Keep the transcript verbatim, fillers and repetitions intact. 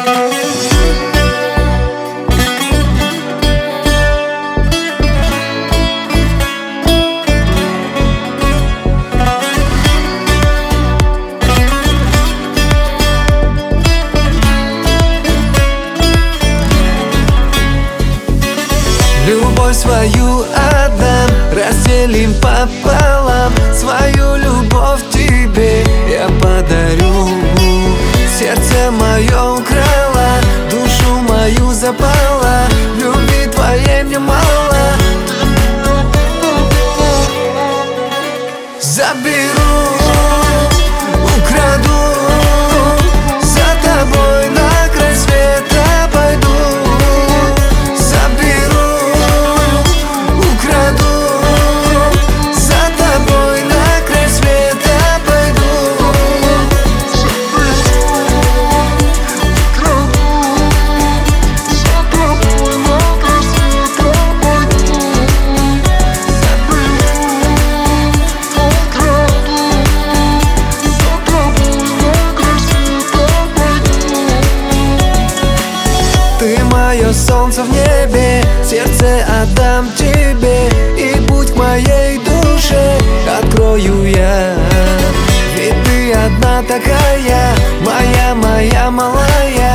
Любовь свою отдам, разделим пополам. Свою любовь тебе я подарю. Сердце мое украла, душу мою запала. Любви твоей мне мало. Заберу, украду, за тобой на край света пойду. Мое солнце в небе, сердце отдам тебе. И путь к моей душе открою я. Ведь ты одна такая, моя, моя малая.